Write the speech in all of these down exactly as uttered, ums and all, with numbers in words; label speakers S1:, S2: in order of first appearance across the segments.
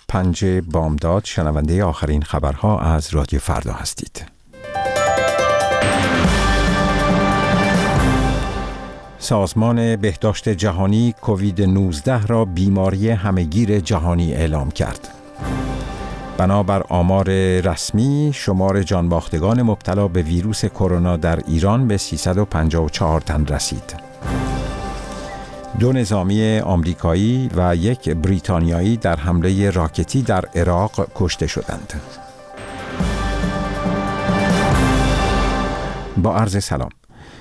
S1: پنج بامداد شنونده آخرین خبرها از رادیو فردا هستید. سازمان بهداشت جهانی کووید نوزده را بیماری همهگیر جهانی اعلام کرد. بنابر آمار رسمی شمار جانباختگان مبتلا به ویروس کرونا در ایران به سیصد و پنجاه و چهار تن رسید. دو نظامی آمریکایی و یک بریتانیایی در حمله راکتی در عراق کشته شدند. با عرض سلام.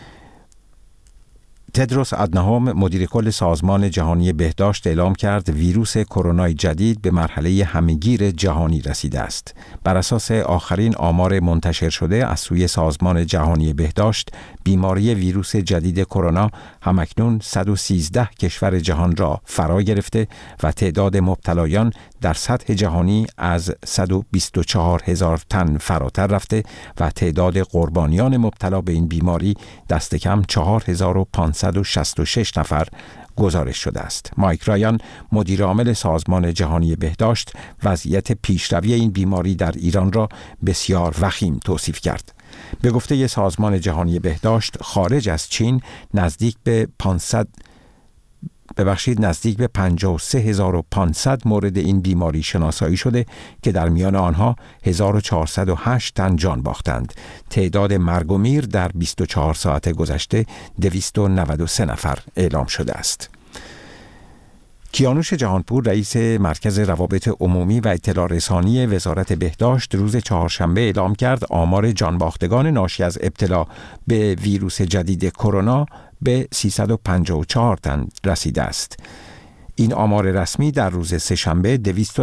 S1: تدروس ادناهم مدیر کل سازمان جهانی بهداشت اعلام کرد ویروس کرونا جدید به مرحله همهگیر جهانی رسیده است. بر اساس آخرین آمار منتشر شده از سوی سازمان جهانی بهداشت، بیماری ویروس جدید کرونا همکنون صد و سیزده کشور جهان را فرا گرفته و تعداد مبتلایان در سطح جهانی از صد و بیست و چهار هزار تن فراتر رفته و تعداد قربانیان مبتلا به این بیماری دست کم چهار هزار و پانصد و شصت و شش نفر گزارش شده است. مایک رایان مدیر عامل سازمان جهانی بهداشت وضعیت پیشروی این بیماری در ایران را بسیار وخیم توصیف کرد. به گفته سازمان جهانی بهداشت خارج از چین نزدیک به پانصد ببخشید نزدیک به پنجاه و سه هزار و پانصد مورد این بیماری شناسایی شده که در میان آنها هزار و چهارصد و هشت تن جان باختند. تعداد مرگ و میر در بیست و چهار ساعت گذشته دویست و نود و سه نفر اعلام شده است. کیانوش جهانپور رئیس مرکز روابط عمومی و اطلاع رسانی وزارت بهداشت روز چهارشنبه اعلام کرد آمار جانباختگان ناشی از ابتلا به ویروس جدید کرونا به سیصد و پنجاه و چهار تن رسیده است. این آمار رسمی در روز سه‌شنبه دویست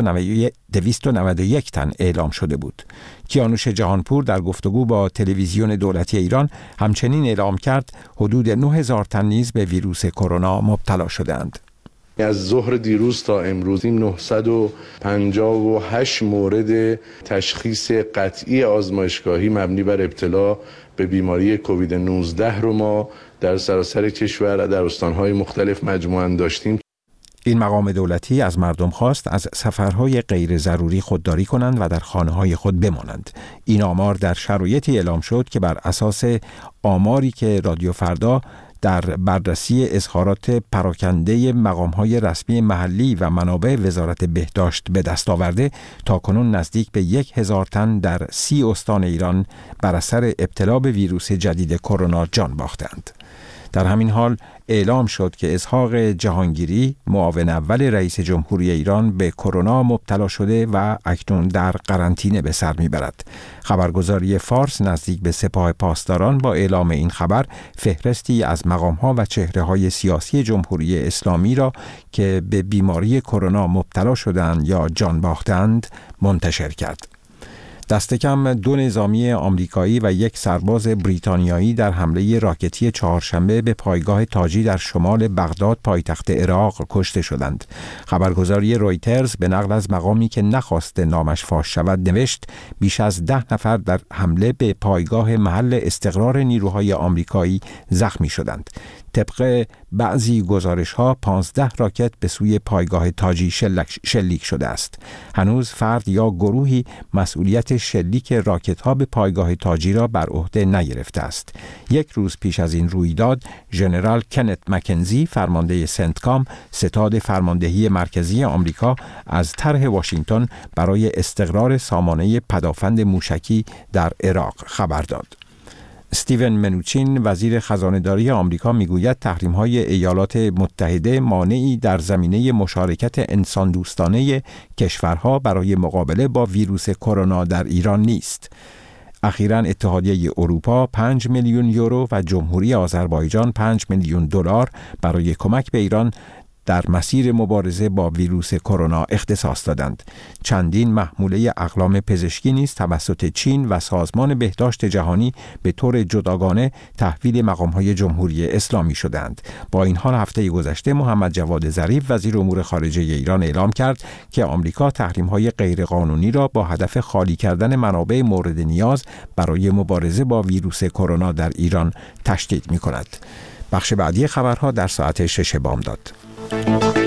S1: و نود و یک تن اعلام شده بود. کیانوش جهانپور در گفتگو با تلویزیون دولتی ایران همچنین اعلام کرد حدود نه هزار تن نیز به ویروس کرونا مبتلا شدند.
S2: از ظهر دیروز تا امروز نهصد و پنجاه و هشت مورد تشخیص قطعی آزمایشگاهی مبنی بر ابتلا به بیماری کووید نوزده رو ما در سراسر کشور در استان‌های مختلف مجموعاً داشتیم.
S1: این مقام دولتی از مردم خواست از سفرهای غیر ضروری خودداری کنند و در خانه‌های خود بمانند. این آمار در شرایطی اعلام شد که بر اساس آماری که رادیو فردا در بررسی اظهارات پراکنده مقام‌های رسمی محلی و منابع وزارت بهداشت به دست آورده، تاکنون نزدیک به یک هزار تن در سی استان ایران بر اثر ابتلا به ویروس جدید کرونا جان باختند. در همین حال اعلام شد که اسحاق جهانگیری معاون اول رئیس جمهوری ایران به کرونا مبتلا شده و اکنون در قرنطینه به سر میبرد. خبرگزاری فارس نزدیک به سپاه پاسداران با اعلام این خبر فهرستی از مقام‌ها و چهره‌های سیاسی جمهوری اسلامی را که به بیماری کرونا مبتلا شدند یا جان باختند منتشر کرد. دست کم دو نظامی آمریکایی و یک سرباز بریتانیایی در حمله راکتی چهارشنبه به پایگاه تاجی در شمال بغداد پایتخت عراق کشته شدند. خبرگزاری رویترز به نقل از مقامی که نخواست نامش فاش شود نوشت بیش از ده نفر در حمله به پایگاه محل استقرار نیروهای آمریکایی زخمی شدند. طبق بعضی گزارش‌ها پانزده راکت به سوی پایگاه تاجی شلیک شده است. هنوز فرد یا گروهی مسئولیت شلیک راکت‌ها به پایگاه تاجی را بر عهده نگرفته است. یک روز پیش از این رویداد، ژنرال کنت مکنزی فرمانده سنتکام ستاد فرماندهی مرکزی آمریکا از طرح واشنگتن برای استقرار سامانه پدافند موشکی در عراق خبر داد. استیون منوچین وزیر خزانه‌داری آمریکا میگوید تحریم‌های ایالات متحده مانعی در زمینه مشارکت انسان دوستانه کشورها برای مقابله با ویروس کرونا در ایران نیست. اخیراً اتحادیه اروپا پنج میلیون یورو و جمهوری آذربایجان پنج میلیون دلار برای کمک به ایران در مسیر مبارزه با ویروس کرونا اختصاص دادند. چندین محموله اقلام پزشکی نیز توسط چین و سازمان بهداشت جهانی به طور جداگانه تحویل مقام‌های جمهوری اسلامی شدند. با این حال هفته گذشته محمد جواد ظریف وزیر امور خارجه ایران اعلام کرد که آمریکا تحریم‌های غیرقانونی را با هدف خالی کردن منابع مورد نیاز برای مبارزه با ویروس کرونا در ایران تشدید می‌کند. بخش بعدی خبرها در ساعت شش بامداد.